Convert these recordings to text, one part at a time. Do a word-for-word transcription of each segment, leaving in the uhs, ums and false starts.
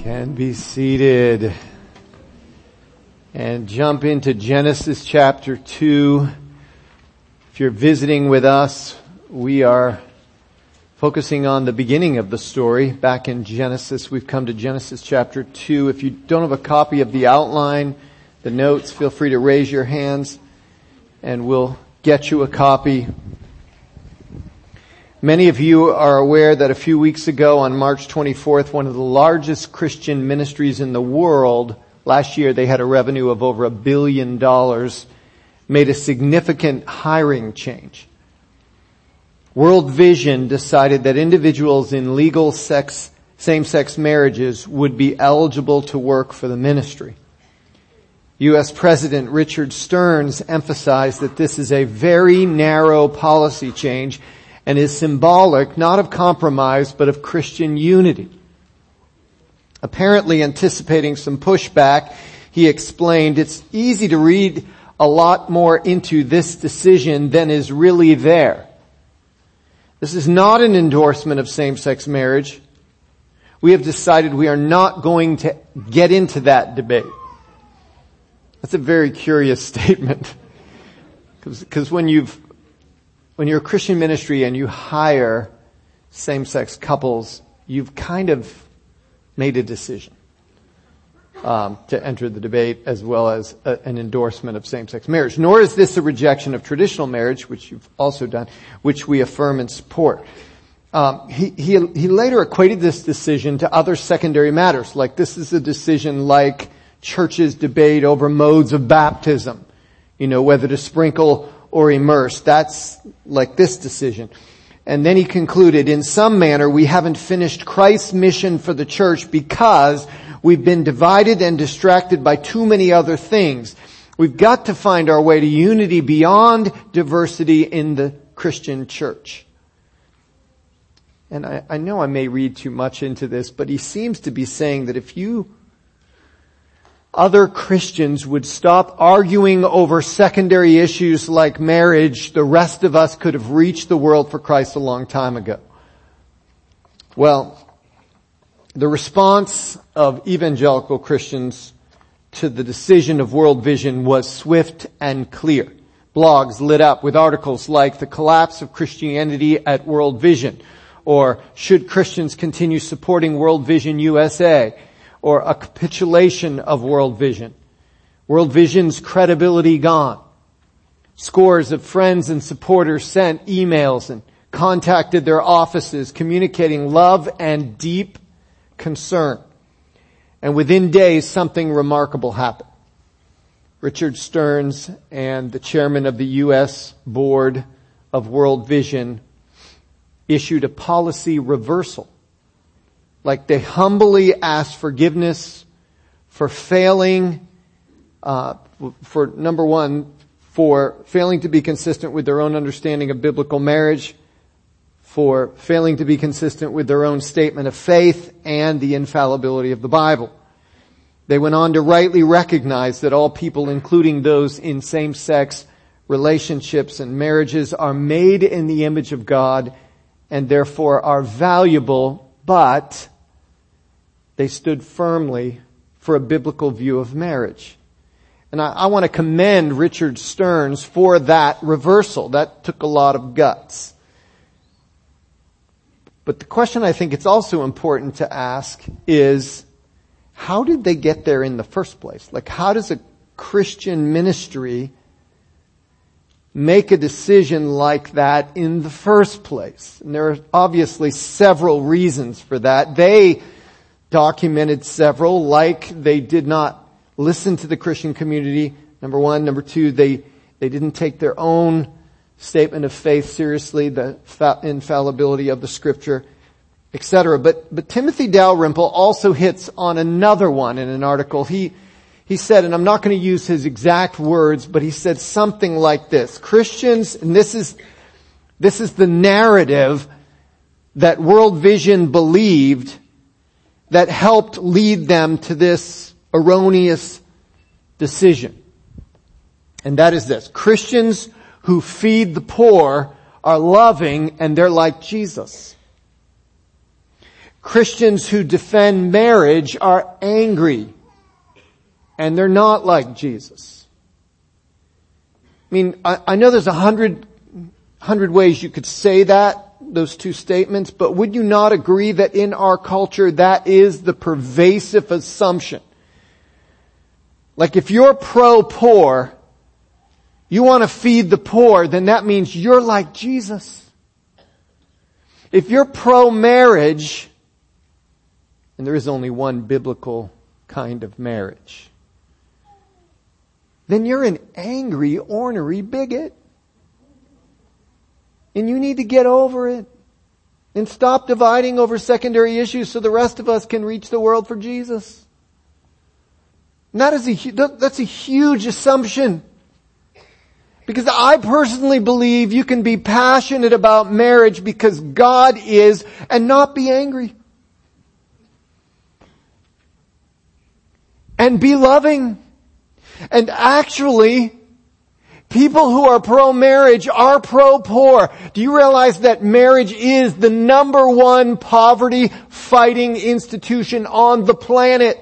Can be seated and jump into Genesis chapter two. If you're visiting with us, we are focusing on the beginning of the story back in Genesis. We've come to Genesis chapter two. If you don't have a copy of the outline, the notes, feel free to raise your hands and we'll get you a copy. Many of you are aware that a few weeks ago on March twenty-fourth, one of the largest Christian ministries in the world, last year they had a revenue of over a billion dollars, made a significant hiring change. World Vision decided that individuals in legal sex, same-sex marriages would be eligible to work for the ministry. U S President Richard Stearns emphasized that this is a very narrow policy change and is symbolic not of compromise but of Christian unity. Apparently anticipating some pushback, he explained, "It's easy to read a lot more into this decision than is really there. This is not an endorsement of same-sex marriage. We have decided we are not going to get into that debate." That's a very curious statement. Because when you've When you're a Christian ministry and you hire same-sex couples, you've kind of made a decision um, to enter the debate as well as a, an endorsement of same-sex marriage. Nor is this a rejection of traditional marriage, which you've also done, which we affirm and support. Um, he, he, he later equated this decision to other secondary matters, like this is a decision like churches debate over modes of baptism, you know, whether to sprinkle or immerse. That's like this decision. And then he concluded, in some manner, we haven't finished Christ's mission for the church because we've been divided and distracted by too many other things. We've got to find our way to unity beyond diversity in the Christian church. And I, I know I may read too much into this, but he seems to be saying that if you other Christians would stop arguing over secondary issues like marriage, the rest of us could have reached the world for Christ a long time ago. Well, the response of evangelical Christians to the decision of World Vision was swift and clear. Blogs lit up with articles like "The Collapse of Christianity at World Vision," or "Should Christians Continue Supporting World Vision U S A?" or "A Capitulation of World Vision. World Vision's credibility gone." Scores of friends and supporters sent emails and contacted their offices communicating love and deep concern. And within days, something remarkable happened. Richard Stearns and the chairman of the U S board of World Vision issued a policy reversal. Like they humbly asked forgiveness for failing, uh, for number one, for failing to be consistent with their own understanding of biblical marriage, for failing to be consistent with their own statement of faith and the infallibility of the Bible. They went on to rightly recognize that all people, including those in same-sex relationships and marriages, are made in the image of God and therefore are valuable, but they stood firmly for a biblical view of marriage. And I, I want to commend Richard Stearns for that reversal. That took a lot of guts. But the question I think it's also important to ask is, how did they get there in the first place? Like, how does a Christian ministry make a decision like that in the first place? And there are obviously several reasons for that. They documented several, like they did not listen to the Christian community, number one. Number two, they, they didn't take their own statement of faith seriously, the fa- infallibility of the Scripture, et cetera. But, but Timothy Dalrymple also hits on another one in an article. He, he said, and I'm not going to use his exact words, but he said something like this: Christians, and this is, this is the narrative that World Vision believed that helped lead them to this erroneous decision. And that is this: Christians who feed the poor are loving and they're like Jesus. Christians who defend marriage are angry. And they're not like Jesus. I mean, I, I know there's a hundred, hundred ways you could say that, those two statements, but would you not agree that in our culture that is the pervasive assumption? Like if you're pro-poor, you want to feed the poor, then that means you're like Jesus. If you're pro-marriage, and there is only one biblical kind of marriage, then you're an angry, ornery bigot. And you need to get over it. And stop dividing over secondary issues so the rest of us can reach the world for Jesus. And that is a, that's a huge assumption. Because I personally believe you can be passionate about marriage because God is and not be angry. And be loving. And actually, people who are pro-marriage are pro-poor. Do you realize that marriage is the number one poverty-fighting institution on the planet?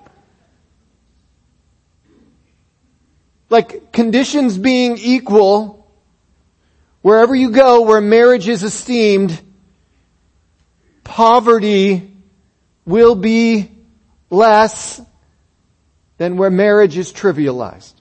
Like, conditions being equal, wherever you go where marriage is esteemed, poverty will be less than where marriage is trivialized.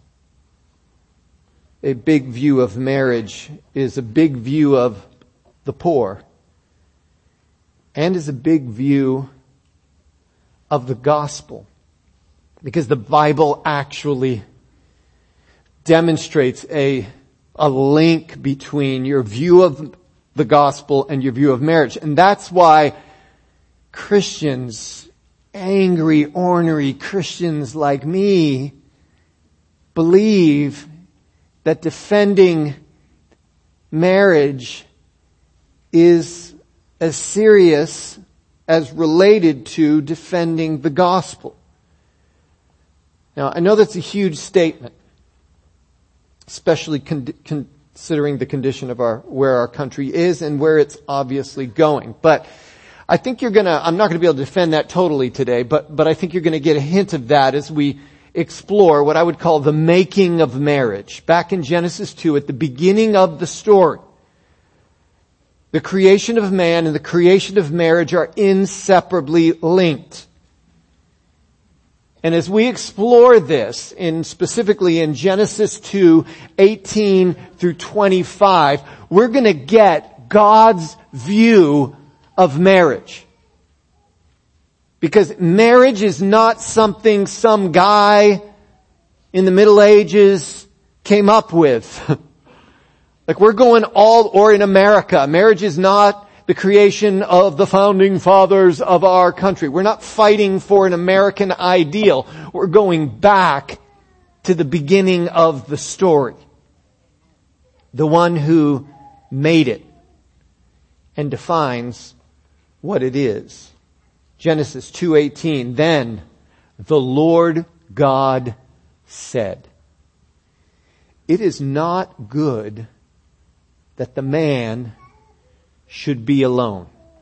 A big view of marriage is a big view of the poor and is a big view of the gospel. Because the Bible actually demonstrates a, a link between your view of the gospel and your view of marriage. And that's why Christians, angry, ornery Christians like me, believe that defending marriage is as serious as related to defending the gospel. Now, I know that's a huge statement, especially con- considering the condition of our, where our country is and where it's obviously going. But I think you're gonna, I'm not gonna be able to defend that totally today, but, but I think you're gonna get a hint of that as we explore what I would call the making of marriage. Back in Genesis two, at the beginning of the story, the creation of man and the creation of marriage are inseparably linked. And as we explore this, in specifically in Genesis two, eighteen through twenty-five, we're going to get God's view of marriage. Because marriage is not something some guy in the Middle Ages came up with. Like we're going all, or in America, marriage is not the creation of the founding fathers of our country. We're not fighting for an American ideal. We're going back to the beginning of the story. The one who made it and defines what it is. Genesis two eighteen, then the Lord God said, "It is not good that the man should be alone."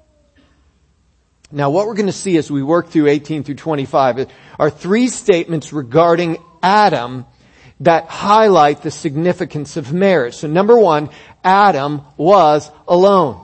Now what we're going to see as we work through eighteen through twenty-five are three statements regarding Adam that highlight the significance of marriage. So number one, Adam was alone.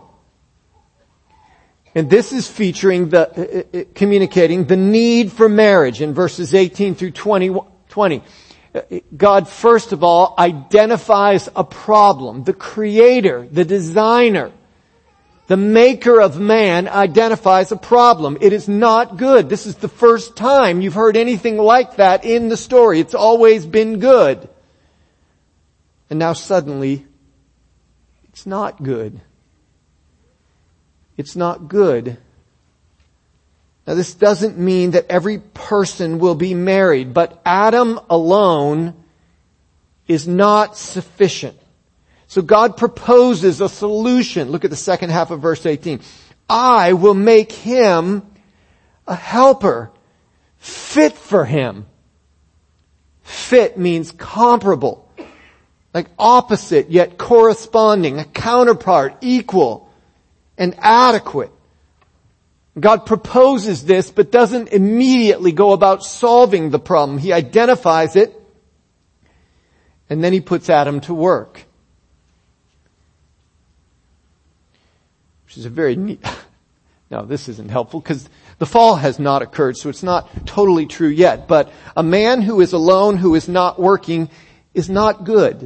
And this is featuring the, uh, uh, communicating the need for marriage in verses eighteen through twenty. God, first of all, identifies a problem. The creator, the designer, the maker of man identifies a problem. It is not good. This is the first time you've heard anything like that in the story. It's always been good. And now suddenly, it's not good. It's not good. Now this doesn't mean that every person will be married, but Adam alone is not sufficient. So God proposes a solution. Look at the second half of verse eighteen. I will make him a helper, fit for him. Fit means comparable, like opposite yet corresponding, a counterpart, equal and adequate. God proposes this, but doesn't immediately go about solving the problem. He identifies it, and then he puts Adam to work. Which is a very neat... No, this isn't helpful because the fall has not occurred, so it's not totally true yet. But a man who is alone, who is not working, is not good.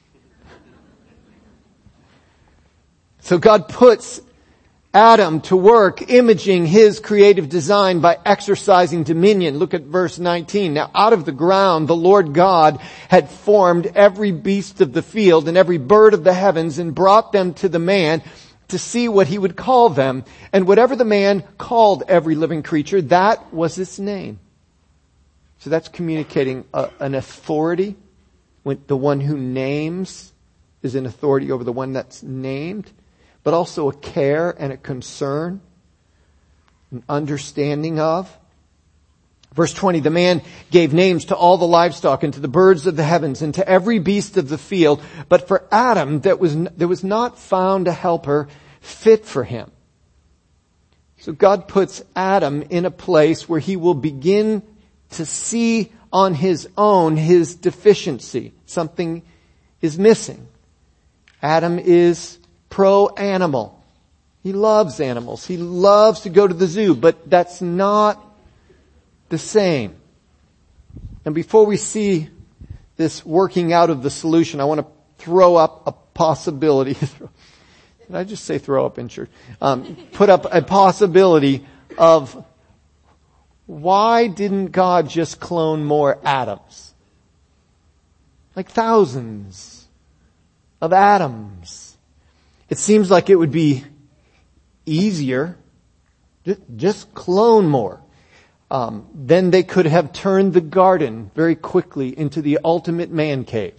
So God puts Adam to work, imaging his creative design by exercising dominion. Look at verse nineteen. Now out of the ground the Lord God had formed every beast of the field and every bird of the heavens and brought them to the man to see what he would call them. And whatever the man called every living creature, that was its name. So that's communicating a, an authority. When the one who names is in authority over the one that's named. But also a care and a concern, an understanding of. Verse twenty, the man gave names to all the livestock and to the birds of the heavens and to every beast of the field. But for Adam, that was, there was not found a helper fit for him. So God puts Adam in a place where he will begin to see on his own his deficiency. Something is missing. Adam is pro-animal. He loves animals. He loves to go to the zoo, but that's not the same. And before we see this working out of the solution, I want to throw up a possibility. Did I just say throw up in church? Um, put up a possibility of why didn't God just clone more Adams? Like thousands of Adams. It seems like it would be easier. Just clone more. Um, then they could have turned the garden very quickly into the ultimate man cave.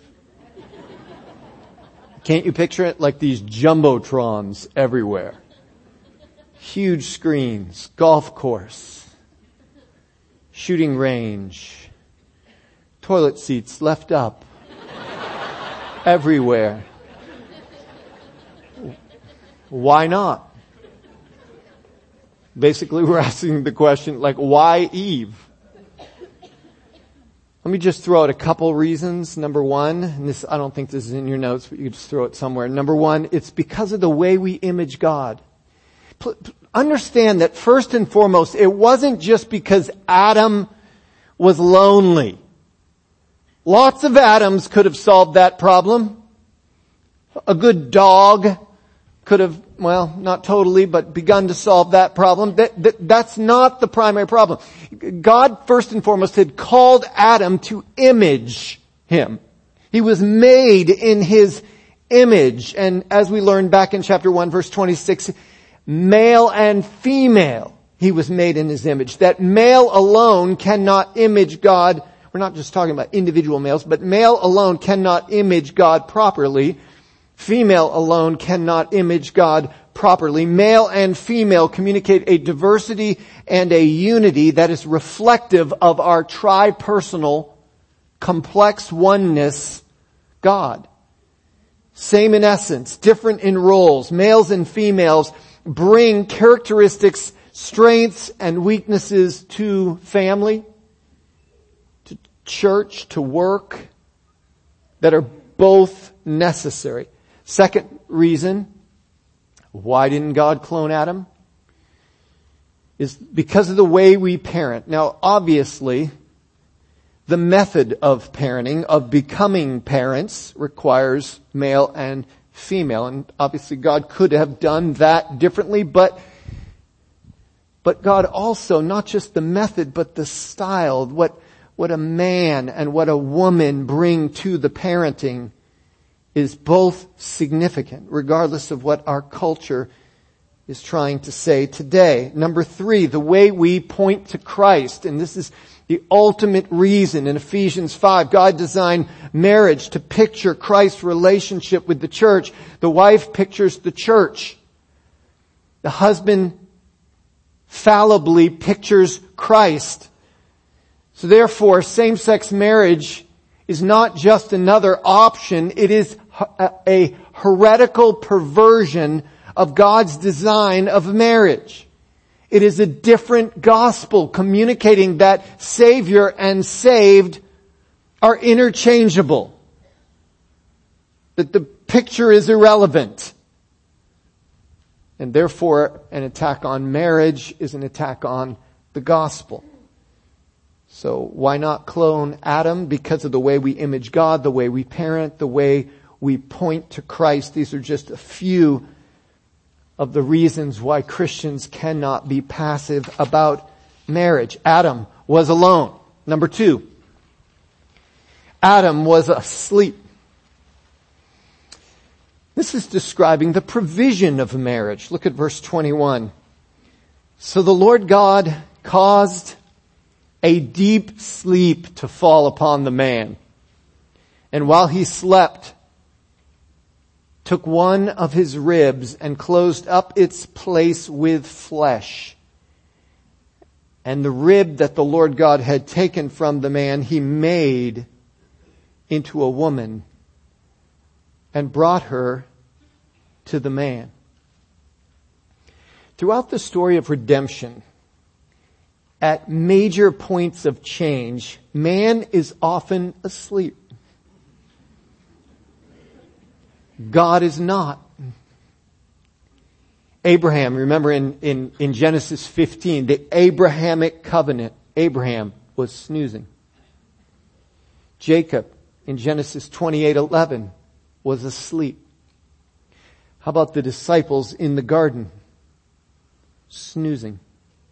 Can't you picture it? Like these jumbotrons everywhere. Huge screens, golf course, shooting range, toilet seats left up everywhere. Why not? Basically, we're asking the question, like, why Eve? Let me just throw out a couple reasons. Number one, and this, I don't think this is in your notes, but you can just throw it somewhere. Number one, it's because of the way we image God. P- understand that first and foremost, it wasn't just because Adam was lonely. Lots of Adams could have solved that problem. A good dog could have, well, not totally, but begun to solve that problem. That, that, that's not the primary problem. God, first and foremost, had called Adam to image him. He was made in his image. And as we learned back in chapter one, verse twenty-six, male and female, he was made in his image. That male alone cannot image God. We're not just talking about individual males, but male alone cannot image God properly. Female alone cannot image God properly. Male and female communicate a diversity and a unity that is reflective of our tri-personal, complex oneness God. Same in essence, different in roles. Males and females bring characteristics, strengths, and weaknesses to family, to church, to work, that are both necessary. Second reason, why didn't God clone Adam? Is because of the way we parent. Now, obviously, the method of parenting, of becoming parents, requires male and female. And obviously God could have done that differently, but but God also, not just the method, but the style, what what a man and what a woman bring to the parenting is both significant, regardless of what our culture is trying to say today. Number three, the way we point to Christ. And this is the ultimate reason. In Ephesians five, God designed marriage to picture Christ's relationship with the church. The wife pictures the church. The husband fallibly pictures Christ. So therefore, same-sex marriage is not just another option. It is a heretical perversion of God's design of marriage. It is a different gospel communicating that Savior and saved are interchangeable. That the picture is irrelevant. And therefore, an attack on marriage is an attack on the gospel. So why not clone Adam? Because of the way we image God, the way we parent, the way we point to Christ. These are just a few of the reasons why Christians cannot be passive about marriage. Adam was alone. Number two, Adam was asleep. This is describing the provision of marriage. Look at verse twenty-one. So the Lord God caused a deep sleep to fall upon the man, and while he slept, took one of his ribs and closed up its place with flesh. And the rib that the Lord God had taken from the man, he made into a woman and brought her to the man. Throughout the story of redemption, at major points of change, man is often asleep. God is not. Abraham, remember in, in, in Genesis fifteen, the Abrahamic covenant, Abraham was snoozing. Jacob, in Genesis twenty-eight eleven, was asleep. How about the disciples in the garden? Snoozing.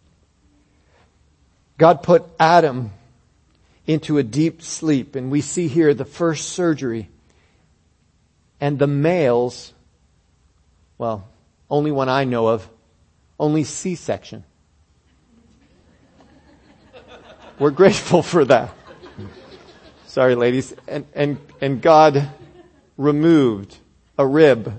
God put Adam into a deep sleep, and we see here the first surgery. And the males, well, only one I know of, only C-section. We're grateful for that. Sorry, ladies. And, and, and God removed a rib.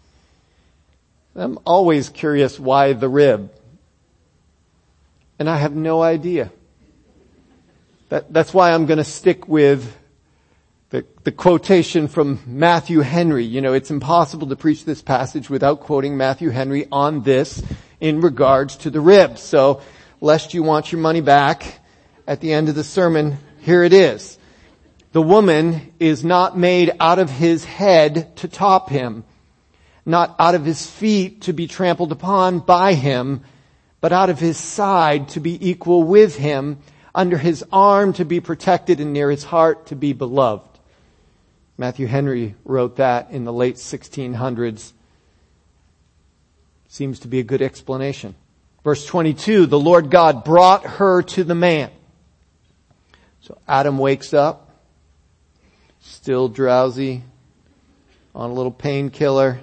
I'm always curious why the rib. And I have no idea. That, that's why I'm going to stick with the, the quotation from Matthew Henry. You know, it's impossible to preach this passage without quoting Matthew Henry on this in regards to the rib. So, lest you want your money back at the end of the sermon, here it is. The woman is not made out of his head to top him, not out of his feet to be trampled upon by him, but out of his side to be equal with him, under his arm to be protected, and near his heart to be beloved. Matthew Henry wrote that in the late sixteen hundreds. Seems to be a good explanation. Verse twenty-two, the Lord God brought her to the man. So Adam wakes up, still drowsy, on a little painkiller.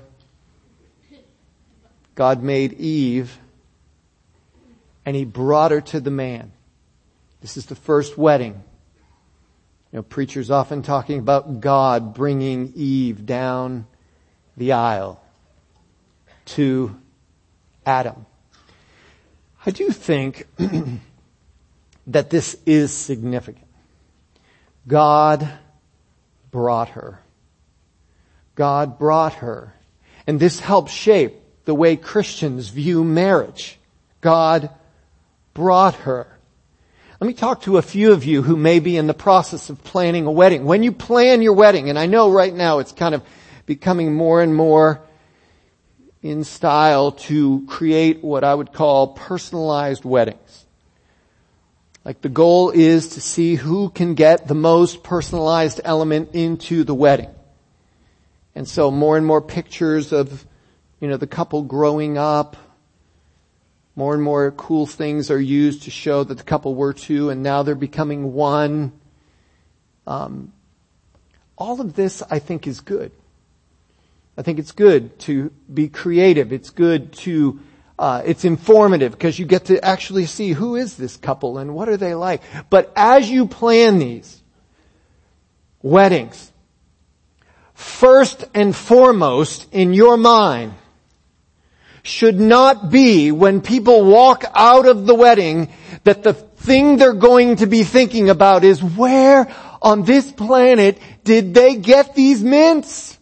God made Eve, and he brought her to the man. This is the first wedding. You know, preachers often talking about God bringing Eve down the aisle to Adam. I do think that this is significant. God brought her. God brought her. And this helps shape the way Christians view marriage. God brought her. Let me talk to a few of you who may be in the process of planning a wedding. When you plan your wedding, and I know right now it's kind of becoming more and more in style to create what I would call personalized weddings. Like the goal is to see who can get the most personalized element into the wedding. And so more and more pictures of, you know, the couple growing up. More and more cool things are used to show that the couple were two and now they're becoming one. Um, all of this, I think, is good. I think it's good to be creative. It's good to, uh, it's informative because you get to actually see who is this couple and what are they like. But as you plan these weddings, first and foremost in your mind should not be when people walk out of the wedding that the thing they're going to be thinking about is where on this planet did they get these mints?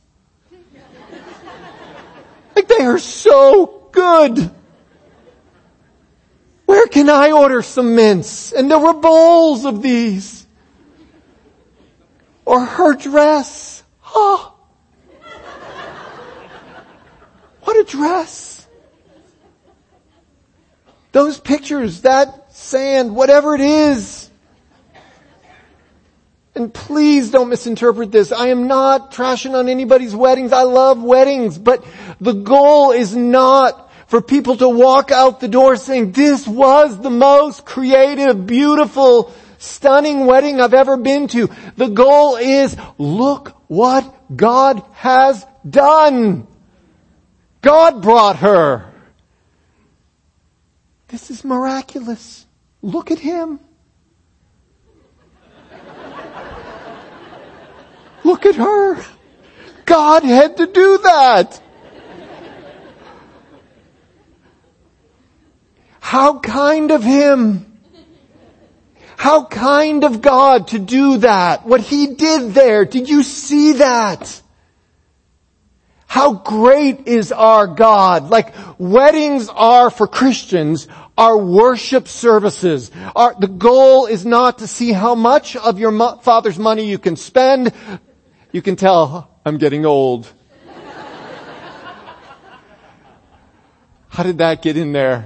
Like they are so good. Where can I order some mints? And there were bowls of these. Or her dress. Oh. What a dress. Those pictures, that sand, whatever it is. And please don't misinterpret this. I am not trashing on anybody's weddings. I love weddings. But the goal is not for people to walk out the door saying, this was the most creative, beautiful, stunning wedding I've ever been to. The goal is, look what God has done. God brought her. This is miraculous. Look at him. Look at her. God had to do that. How kind of him. How kind of God to do that. What he did there. Did you see that? How great is our God. Like weddings are for Christians, are worship services. Our, the goal is not to see how much of your mo- father's money you can spend. You can tell, I'm getting old. How did that get in there?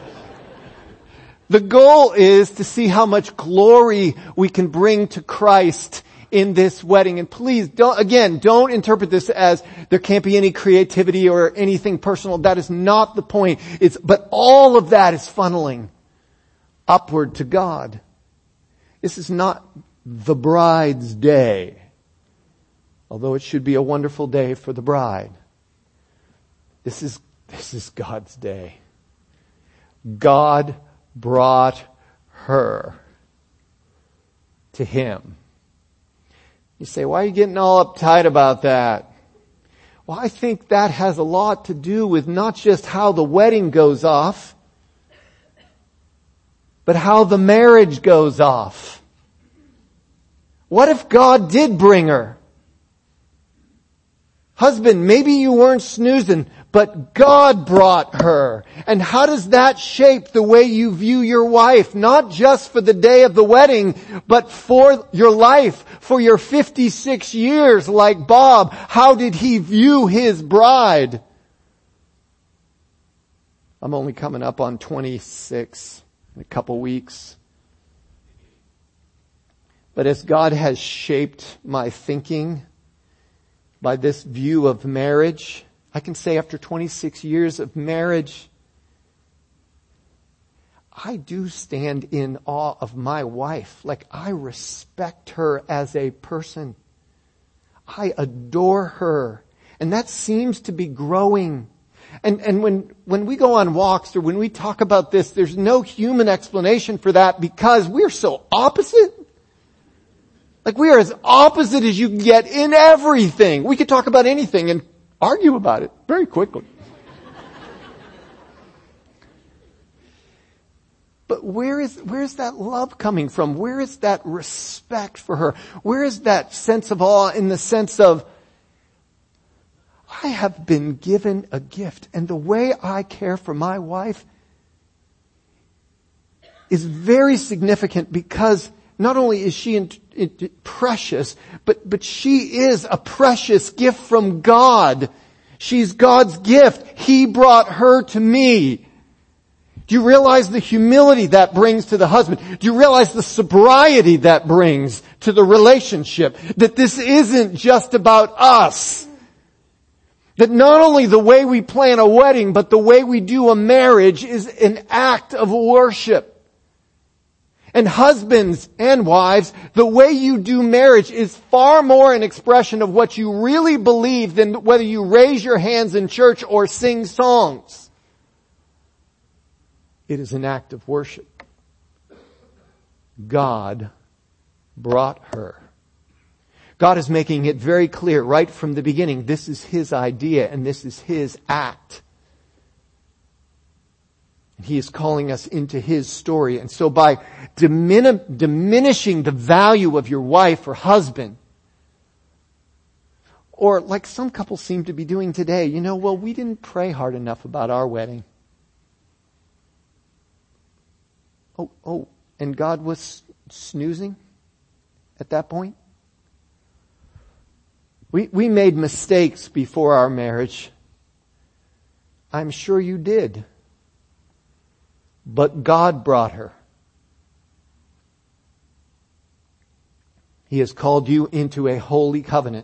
The goal is to see how much glory we can bring to Christ in this wedding. And please don't, again, don't interpret this as there can't be any creativity or anything personal. That is not the point. It's, but all of that is funneling upward to God. This is not the bride's day, although it should be a wonderful day for the bride. This is, this is God's day. God brought her to him. You say, why are you getting all uptight about that? Well, I think that has a lot to do with not just how the wedding goes off, but how the marriage goes off. What if God did bring her? Husband, maybe you weren't snoozing, but God brought her. And how does that shape the way you view your wife? Not just for the day of the wedding, but for your life, for your fifty-six years like Bob. How did he view his bride? I'm only coming up on twenty-six in a couple weeks. But as God has shaped my thinking by this view of marriage, I can say after twenty-six years of marriage, I do stand in awe of my wife. Like, I respect her as a person. I adore her. And that seems to be growing. And, and when, when we go on walks or when we talk about this, there's no human explanation for that because we're so opposite. Like, we are as opposite as you can get in everything. We could talk about anything and argue about it very quickly. But where is, where is that love coming from? Where is that respect for her? Where is that sense of awe in the sense of, I have been given a gift, and the way I care for my wife is very significant because not only is she in, in, precious, but, but she is a precious gift from God. She's God's gift. He brought her to me. Do you realize the humility that brings to the husband? Do you realize the sobriety that brings to the relationship? That this isn't just about us. That not only the way we plan a wedding, but the way we do a marriage is an act of worship. And husbands and wives, the way you do marriage is far more an expression of what you really believe than whether you raise your hands in church or sing songs. It is an act of worship. God brought her. God is making it very clear right from the beginning. This is His idea and this is His act. He is calling us into His story. And so by dimin- diminishing the value of your wife or husband, or like some couples seem to be doing today, you know, well, we didn't pray hard enough about our wedding. Oh, oh, and God was snoozing at that point? We, we made mistakes before our marriage. I'm sure you did. But God brought her. He has called you into a holy covenant.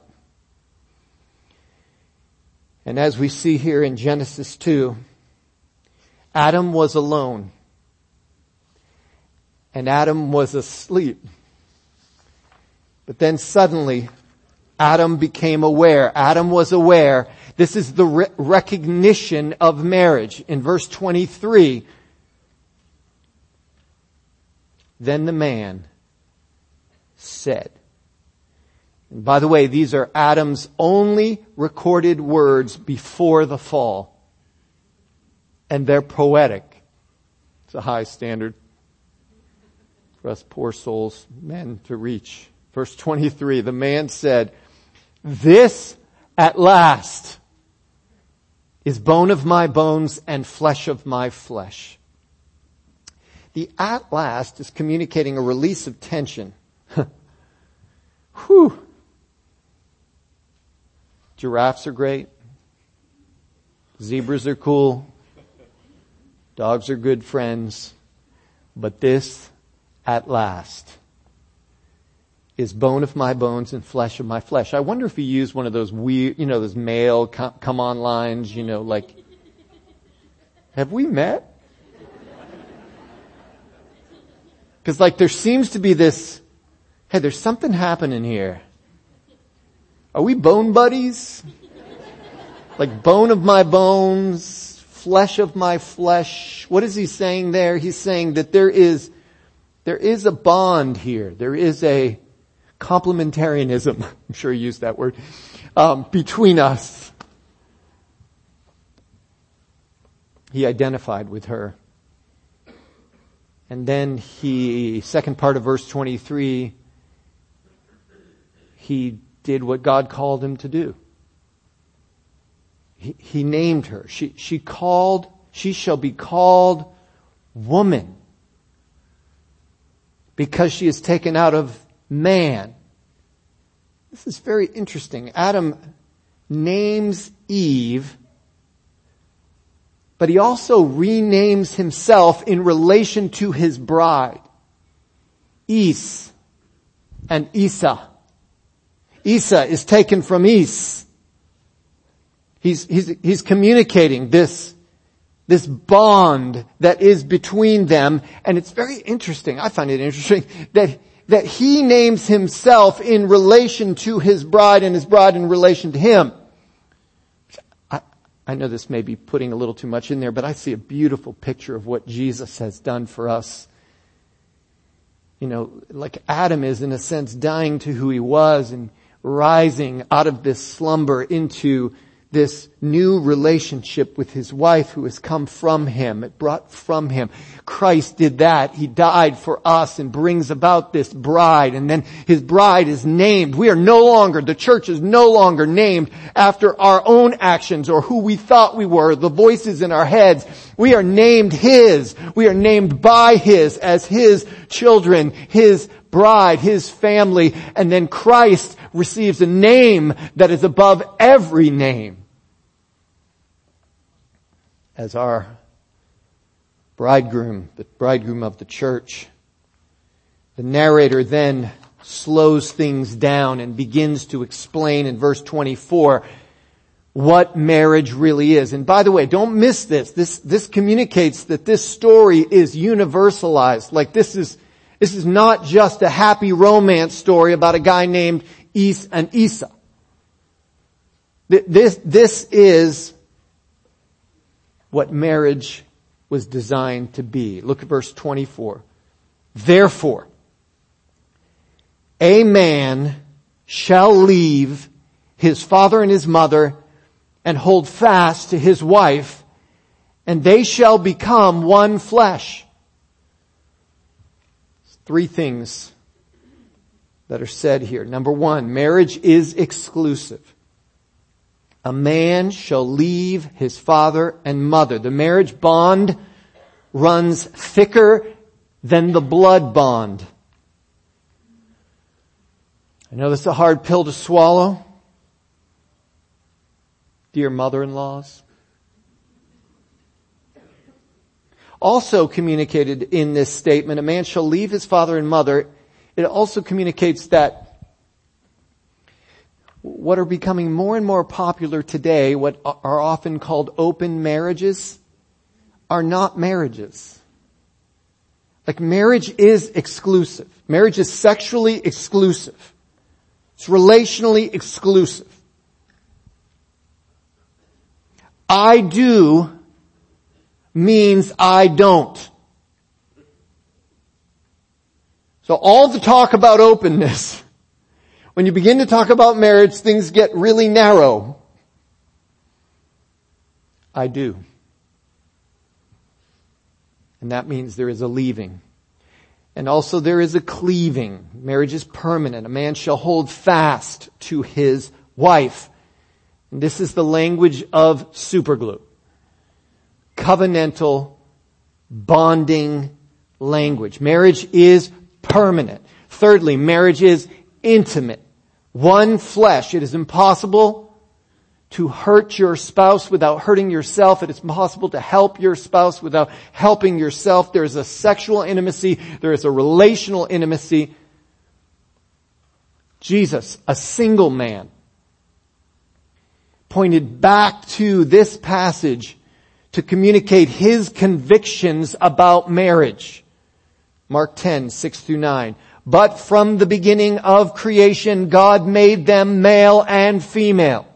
And as we see here in Genesis two, Adam was alone. And Adam was asleep. But then suddenly, Adam became aware. Adam was aware. This is the re- recognition of marriage. In verse twenty-three, then the man said. And by the way, these are Adam's only recorded words before the fall. And they're poetic. It's a high standard for us poor souls, men, to reach. Verse twenty-three, the man said, this at last is bone of my bones and flesh of my flesh. The at last is communicating a release of tension. Whew. Giraffes are great. Zebras are cool. Dogs are good friends. But this, at last, is bone of my bones and flesh of my flesh. I wonder if he used one of those weird, you know, those male come on lines, you know, like, have we met? Because like there seems to be this, hey, there's something happening here. Are we bone buddies? Like bone of my bones, flesh of my flesh. What is he saying there? He's saying that there is, there is a bond here. There is a complementarianism, I'm sure he used that word, um, between us. He identified with her. And then he, second part of verse twenty-three, he did what God called him to do. He, he named her. She, she called, she shall be called woman, because she is taken out of man. This is very interesting. Adam names Eve, but he also renames himself in relation to his bride. Is and Isa. Isa is taken from Is. He's, he's, he's communicating this, this bond that is between them. And it's very interesting. I find it interesting that, that he names himself in relation to his bride and his bride in relation to him. I know this may be putting a little too much in there, but I see a beautiful picture of what Jesus has done for us. You know, like Adam is in a sense dying to who he was and rising out of this slumber into this new relationship with his wife who has come from him. It brought from him. Christ did that. He died for us and brings about this bride. And then his bride is named. We are no longer, the church is no longer named after our own actions or who we thought we were, the voices in our heads. We are named his. We are named by his as his children, his bride, his family. And then Christ receives a name that is above every name as our bridegroom, the bridegroom of the church. The narrator then slows things down and begins to explain in verse twenty-four what marriage really is. And by the way, don't miss this. This, this communicates that this story is universalized. Like this is, this is not just a happy romance story about a guy named Is and Isa. This, this is what marriage was designed to be. Look at verse twenty-four. Therefore, a man shall leave his father and his mother and hold fast to his wife, and they shall become one flesh. Three things that are said here. Number one, marriage is exclusive. A man shall leave his father and mother. The marriage bond runs thicker than the blood bond. I know this is a hard pill to swallow. Dear mother-in-laws. Also communicated in this statement, a man shall leave his father and mother. It also communicates that what are becoming more and more popular today, what are often called open marriages, are not marriages. Like marriage is exclusive. Marriage is sexually exclusive. It's relationally exclusive. I do means I don't. So all the talk about openness, when you begin to talk about marriage, things get really narrow. I do. And that means there is a leaving. And also there is a cleaving. Marriage is permanent. A man shall hold fast to his wife. And this is the language of superglue. Covenantal, bonding language. Marriage is permanent. Thirdly, marriage is intimate. One flesh. It is impossible to hurt your spouse without hurting yourself. It is impossible to help your spouse without helping yourself. There is a sexual intimacy. There is a relational intimacy. Jesus, a single man, pointed back to this passage to communicate his convictions about marriage. Mark ten, six through nine. But from the beginning of creation, God made them male and female.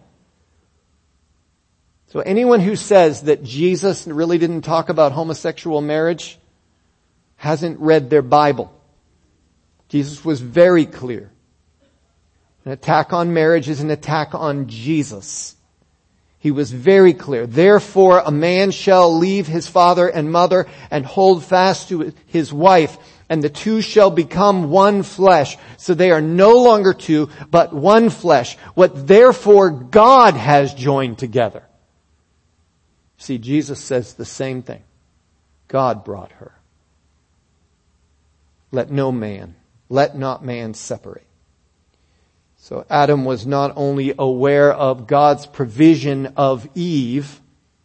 So anyone who says that Jesus really didn't talk about homosexual marriage hasn't read their Bible. Jesus was very clear. An attack on marriage is an attack on Jesus. He was very clear. Therefore, a man shall leave his father and mother and hold fast to his wife, and the two shall become one flesh. So they are no longer two, but one flesh. What therefore God has joined together. See, Jesus says the same thing. God brought her. Let no man, let not man separate. So Adam was not only aware of God's provision of Eve,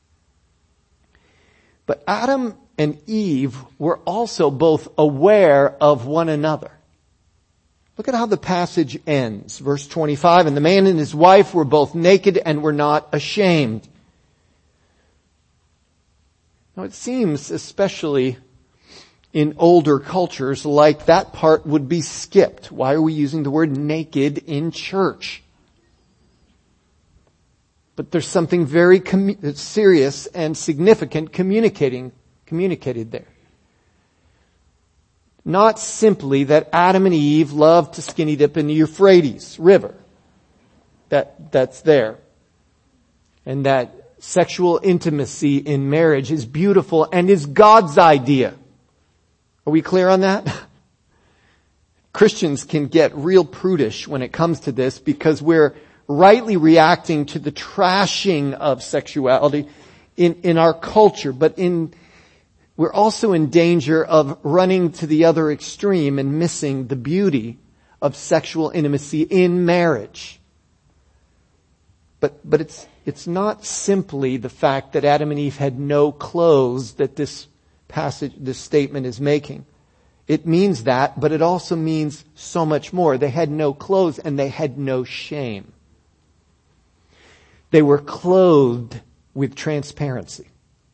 but Adam and Eve were also both aware of one another. Look at how the passage ends. Verse twenty-five, and the man and his wife were both naked and were not ashamed. Now it seems, especially in older cultures, like that part would be skipped. Why are we using the word naked in church? But there's something very commu- serious and significant communicating, communicated there. Not simply that Adam and Eve loved to skinny dip in the Euphrates River. That, that's there. And that sexual intimacy in marriage is beautiful and is God's idea. Are we clear on that? Christians can get real prudish when it comes to this because we're rightly reacting to the trashing of sexuality in, in our culture, but in, we're also in danger of running to the other extreme and missing the beauty of sexual intimacy in marriage. But, but it's, it's not simply the fact that Adam and Eve had no clothes that this passage, this statement is making. It means that, but it also means so much more. They had no clothes and they had no shame. They were clothed with transparency.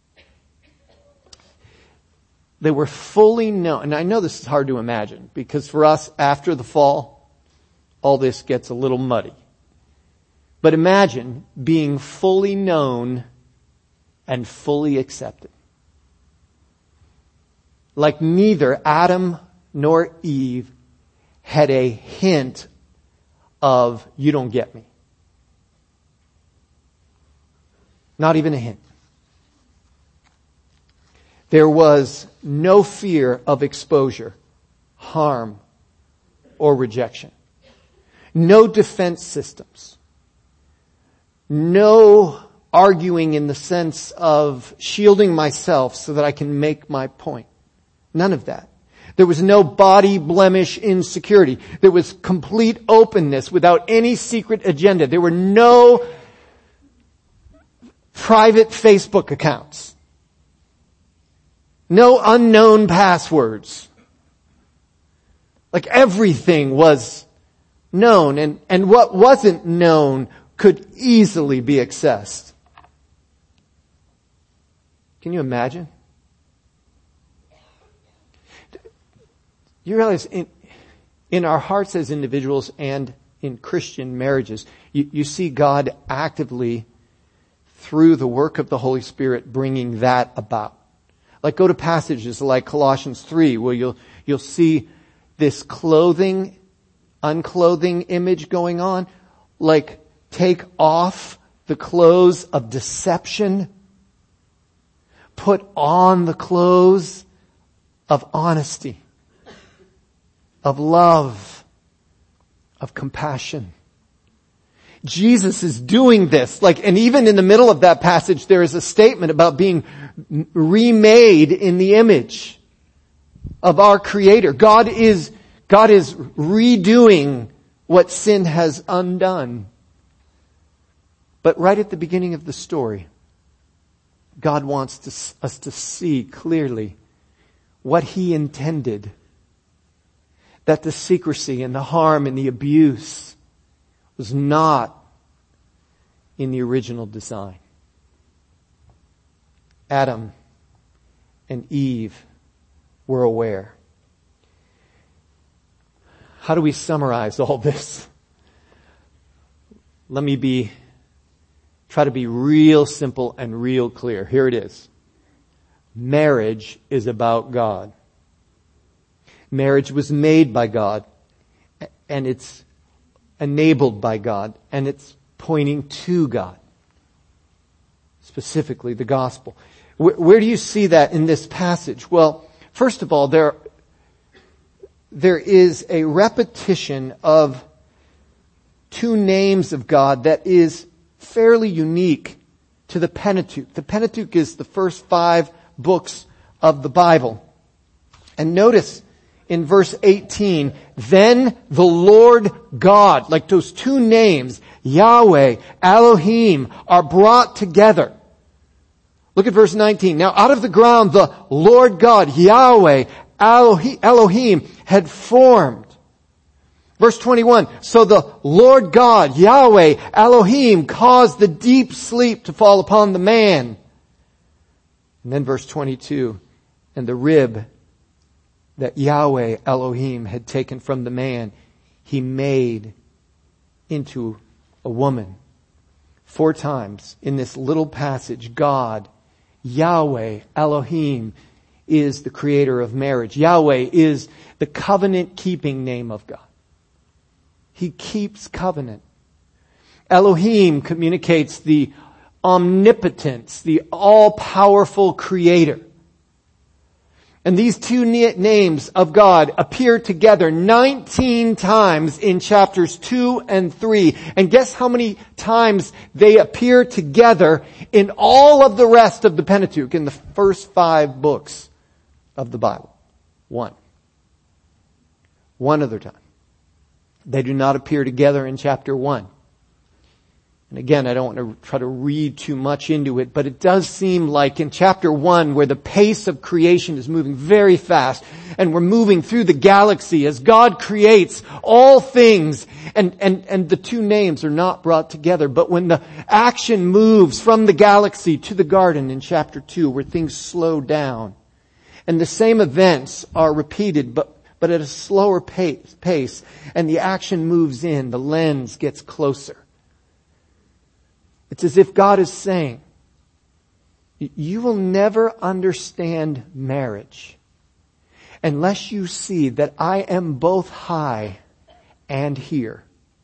They were fully known. And I know this is hard to imagine because for us, after the fall, all this gets a little muddy. But imagine being fully known and fully accepted. Like neither Adam nor Eve had a hint of, you don't get me. Not even a hint. There was no fear of exposure, harm, or rejection. No defense systems. No arguing in the sense of shielding myself so that I can make my point. None of that. There was no body blemish insecurity. There was complete openness without any secret agenda. There were no private Facebook accounts. No unknown passwords. Like everything was known, and, and what wasn't known could easily be accessed. Can you imagine? You realize in, in our hearts as individuals and in Christian marriages, you, you see God actively, through the work of the Holy Spirit, bringing that about. Like go to passages like Colossians three, where you'll, you'll see this clothing, unclothing image going on. Like take off the clothes of deception. Put on the clothes of honesty, of love, of compassion. Jesus is doing this. Like, and even in the middle of that passage, there is a statement about being remade in the image of our Creator. God is, God is redoing what sin has undone. But right at the beginning of the story, God wants to, us to see clearly what He intended. That the secrecy and the harm and the abuse was not in the original design. Adam and Eve were aware. How do we summarize all this? Let me be, try to be real simple and real clear. Here it is. Marriage is about God. Marriage was made by God, and it's enabled by God, and it's pointing to God. Specifically, the gospel. Where, where do you see that in this passage? Well, first of all, there, there is a repetition of two names of God that is fairly unique to the Pentateuch. The Pentateuch is the first five books of the Bible. And notice in verse eighteen, then the Lord God, like those two names, Yahweh, Elohim, are brought together. Look at verse nineteen. Now out of the ground the Lord God, Yahweh, Elohim, had formed. Verse twenty-one, so the Lord God, Yahweh, Elohim, caused the deep sleep to fall upon the man. And then verse twenty-two, and the rib that Yahweh Elohim had taken from the man, He made into a woman. Four times in this little passage, God, Yahweh Elohim, is the creator of marriage. Yahweh is the covenant-keeping name of God. He keeps covenant. Elohim communicates the omnipotence, the all-powerful creator. And these two names of God appear together nineteen times in chapters two and three. And guess how many times they appear together in all of the rest of the Pentateuch, in the first five books of the Bible? One. One other time. They do not appear together in chapter one. And again, I don't want to try to read too much into it, but it does seem like in chapter one, where the pace of creation is moving very fast, and we're moving through the galaxy as God creates all things, and, and, and the two names are not brought together. But when the action moves from the galaxy to the garden in chapter two, where things slow down, and the same events are repeated, but but at a slower pace, pace, and the action moves in, the lens gets closer. It's as if God is saying, you will never understand marriage unless you see that I am both high and here.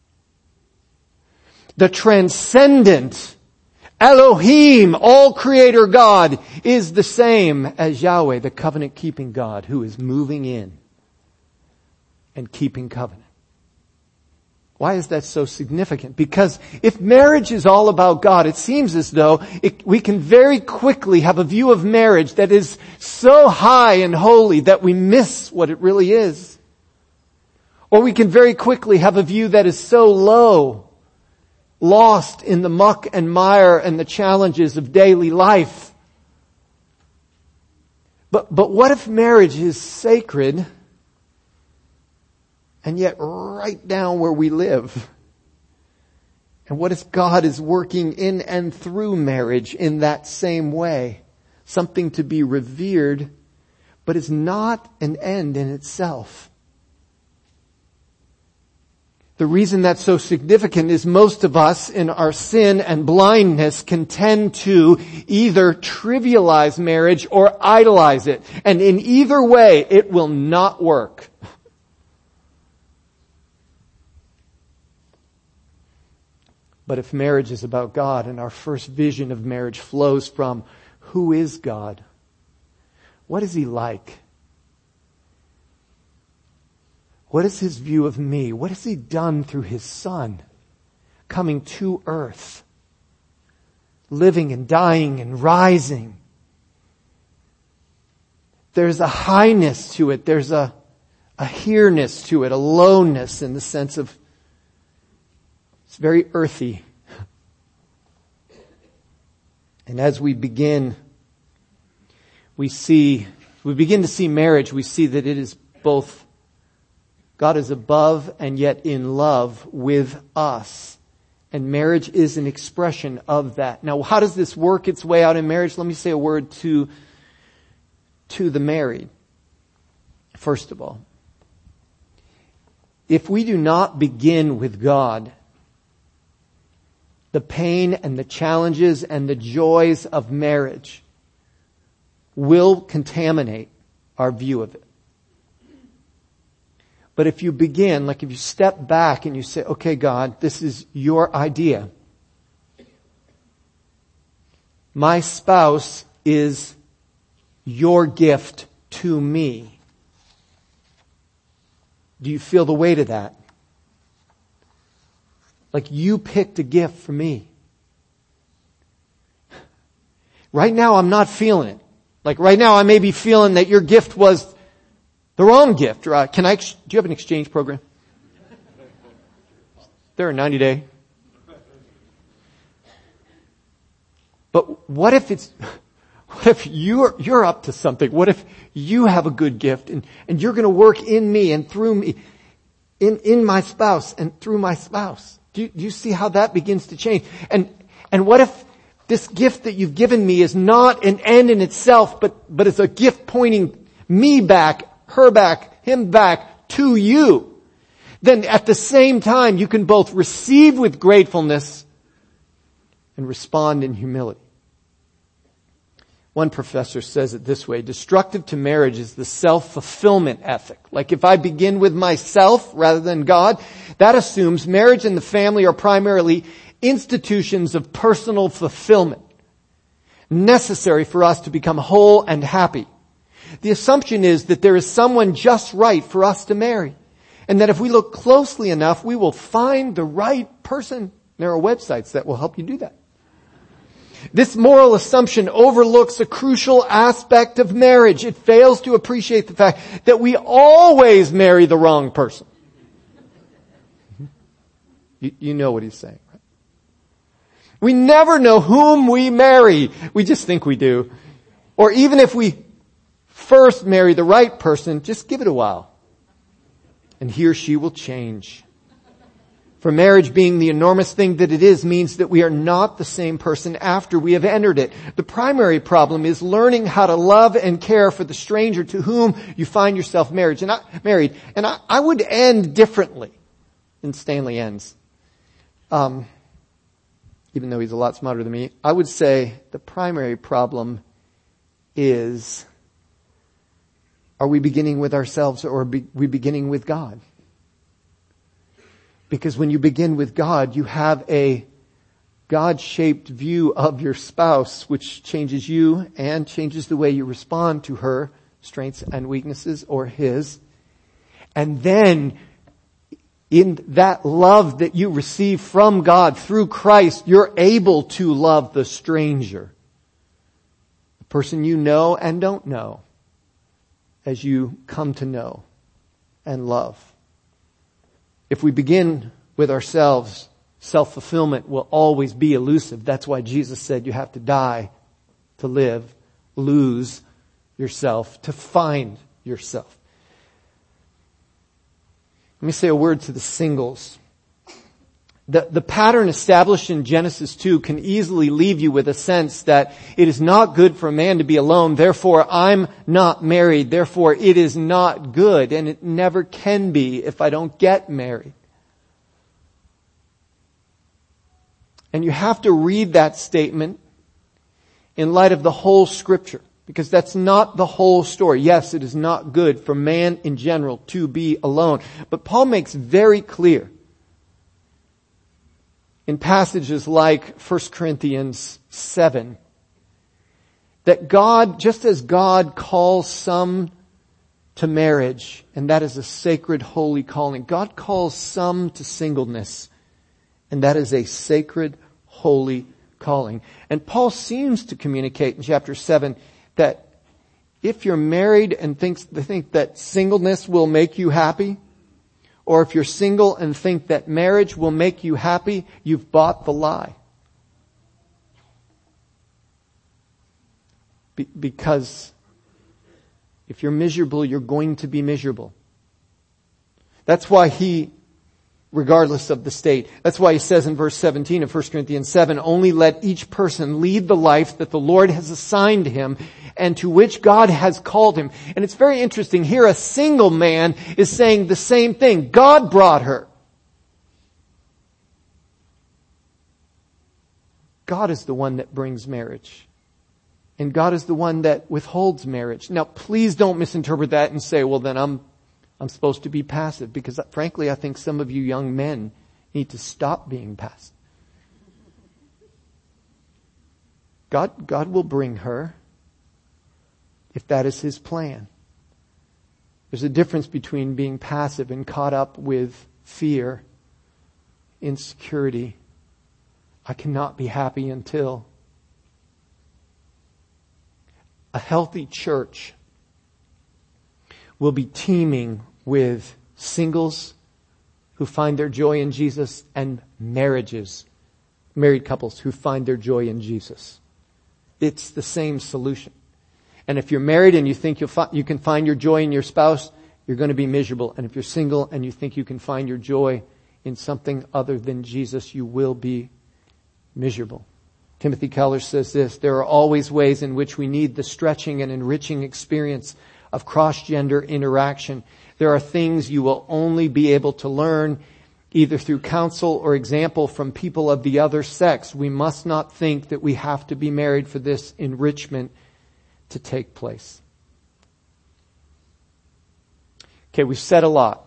The transcendent Elohim, all creator God, is the same as Yahweh, the covenant-keeping God, who is moving in and keeping covenant. Why is that so significant? Because if marriage is all about God, it seems as though it, we can very quickly have a view of marriage that is so high and holy that we miss what it really is. Or we can very quickly have a view that is so low, lost in the muck and mire and the challenges of daily life. But, but what if marriage is sacred, and yet right down where we live? And what if God is working in and through marriage in that same way? Something to be revered, but is not an end in itself. The reason that's so significant is most of us in our sin and blindness can tend to either trivialize marriage or idolize it. And in either way, it will not work. But if marriage is about God, and our first vision of marriage flows from who is God? What is He like? What is His view of me? What has He done through His Son coming to earth, living and dying and rising? There's a highness to it. There's a, a here-ness to it, a lowness in the sense of it's very earthy. And as we begin, we see, we begin to see marriage, we see that it is both God is above and yet in love with us. And marriage is an expression of that. Now, how does this work its way out in marriage? Let me say a word to, to the married. First of all, if we do not begin with God, the pain and the challenges and the joys of marriage will contaminate our view of it. But if you begin, like if you step back and you say, okay, God, this is your idea. My spouse is your gift to me. Do you feel the weight of that? Like you picked a gift for me. Right now I'm not feeling it. Like right now I may be feeling that your gift was the wrong gift. Right? Can I, do you have an exchange program? They're a ninety day. But what if it's, what if you're, you're up to something? What if you have a good gift and, and you're going to work in me and through me, in, in my spouse and through my spouse? Do you, do you see how that begins to change? And, and what if this gift that you've given me is not an end in itself, but, but it's a gift pointing me back, her back, him back to you? Then at the same time, you can both receive with gratefulness and respond in humility. One professor says it this way: destructive to marriage is the self-fulfillment ethic. Like if I begin with myself rather than God, that assumes marriage and the family are primarily institutions of personal fulfillment, necessary for us to become whole and happy. The assumption is that there is someone just right for us to marry, and that if we look closely enough, we will find the right person. There are websites that will help you do that. This moral assumption overlooks a crucial aspect of marriage. It fails to appreciate the fact that we always marry the wrong person. You, you know what he's saying, right? We never know whom we marry. We just think we do. Or even if we first marry the right person, just give it a while, and he or she will change. For marriage being the enormous thing that it is means that we are not the same person after we have entered it. The primary problem is learning how to love and care for the stranger to whom you find yourself married. And I, married. And I, I would end differently than Stanley ends. Um, even though he's a lot smarter than me, I would say the primary problem is, are we beginning with ourselves or are we beginning with God? Because when you begin with God, you have a God-shaped view of your spouse, which changes you and changes the way you respond to her strengths and weaknesses or his. And then in that love that you receive from God through Christ, you're able to love the stranger, the person you know and don't know, as you come to know and love. If we begin with ourselves, self-fulfillment will always be elusive. That's why Jesus said you have to die to live, lose yourself to find yourself. Let me say a word to the singles. The, the pattern established in Genesis two can easily leave you with a sense that it is not good for a man to be alone, therefore I'm not married, therefore it is not good, and it never can be if I don't get married. And you have to read that statement in light of the whole Scripture, because that's not the whole story. Yes, it is not good for man in general to be alone. But Paul makes very clear in passages like First Corinthians seven that God, just as God calls some to marriage, and that is a sacred, holy calling, God calls some to singleness, and that is a sacred, holy calling. And Paul seems to communicate in chapter seven that if you're married and thinks, think that singleness will make you happy, or if you're single and think that marriage will make you happy, you've bought the lie. Be- because if you're miserable, you're going to be miserable. That's why he, regardless of the state, that's why he says in verse seventeen of First Corinthians seven, only let each person lead the life that the Lord has assigned him and to which God has called him. And it's very interesting. Here a single man is saying the same thing. God brought her. God is the one that brings marriage. And God is the one that withholds marriage. Now, please don't misinterpret that and say, well, then I'm I'm supposed to be passive. Because frankly, I think some of you young men need to stop being passive. God, God will bring her if that is His plan. There's a difference between being passive and caught up with fear, insecurity. I cannot be happy until. A healthy church will be teeming with singles who find their joy in Jesus and marriages, married couples who find their joy in Jesus. It's the same solution. And if you're married and you think you'll fi- you can find your joy in your spouse, you're going to be miserable. And if you're single and you think you can find your joy in something other than Jesus, you will be miserable. Timothy Keller says this, there are always ways in which we need the stretching and enriching experience of cross-gender interaction. There are things you will only be able to learn either through counsel or example from people of the other sex. We must not think that we have to be married for this enrichment to take place. Okay, we've said a lot.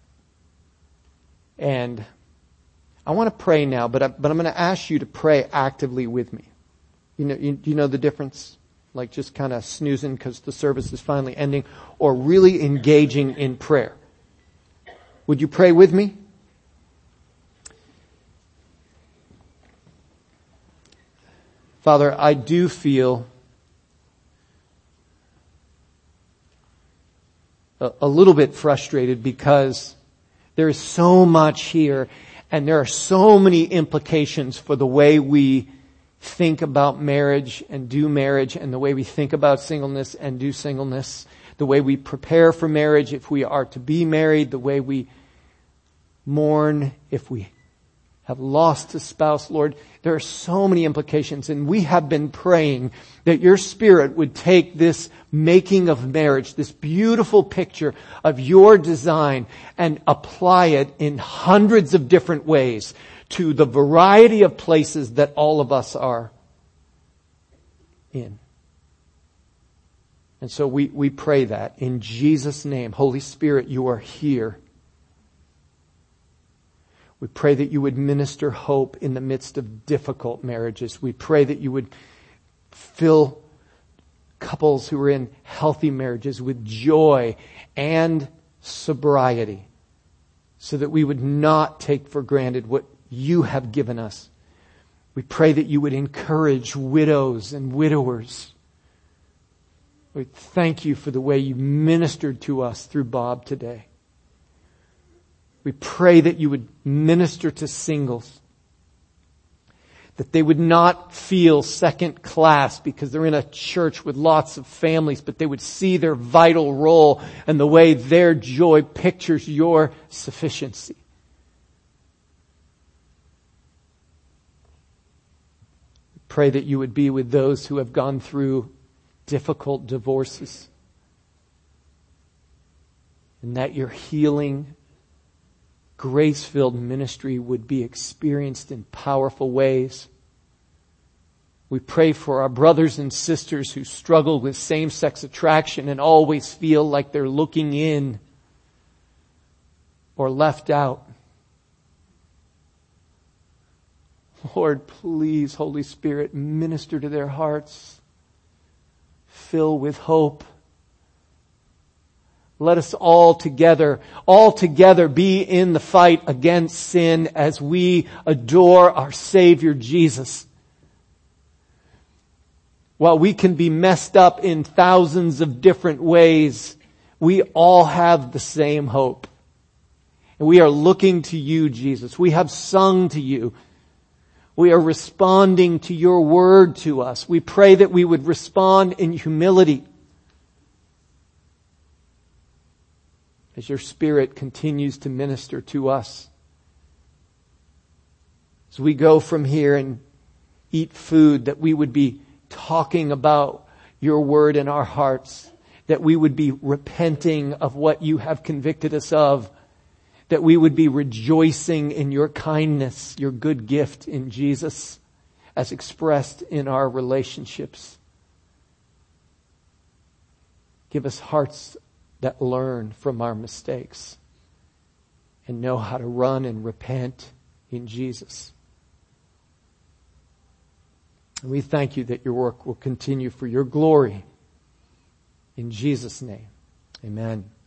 And I want to pray now, but, I, but I'm going to ask you to pray actively with me. You know, you, you know the difference? Like just kind of snoozing because the service is finally ending, or really engaging in prayer. Would you pray with me? Father, I do feel a, a little bit frustrated because there is so much here and there are so many implications for the way we think about marriage and do marriage, and the way we think about singleness and do singleness, the way we prepare for marriage if we are to be married, the way we mourn if we have lost a spouse. Lord, there are so many implications, and we have been praying that your Spirit would take this making of marriage, this beautiful picture of your design, and apply it in hundreds of different ways to the variety of places that all of us are in. And so we, we pray that in Jesus' name. Holy Spirit, you are here. We pray that you would minister hope in the midst of difficult marriages. We pray that you would fill couples who are in healthy marriages with joy and sobriety. so that we would not take for granted what you have given us. We pray that you would encourage widows and widowers. We thank you for the way you ministered to us through Bob today. We pray that you would minister to singles, that they would not feel second class because they're in a church with lots of families, but they would see their vital role and the way their joy pictures your sufficiency. We pray that you would be with those who have gone through difficult divorces, and that your healing, grace-filled ministry would be experienced in powerful ways. We pray for our brothers and sisters who struggle with same-sex attraction and always feel like they're looking in or left out. Lord, please, Holy Spirit, minister to their hearts. Fill with hope. Let us all together, all together be in the fight against sin as we adore our Savior Jesus. While we can be messed up in thousands of different ways, we all have the same hope. And we are looking to you, Jesus. We have sung to you. We are responding to your word to us. We pray that we would respond in humility as your Spirit continues to minister to us. As we go from here and eat food, that we would be talking about your word in our hearts, that we would be repenting of what you have convicted us of, that we would be rejoicing in your kindness, your good gift in Jesus, as expressed in our relationships. Give us hearts that learn from our mistakes and know how to run and repent in Jesus. And we thank you that your work will continue for your glory. In Jesus' name, amen.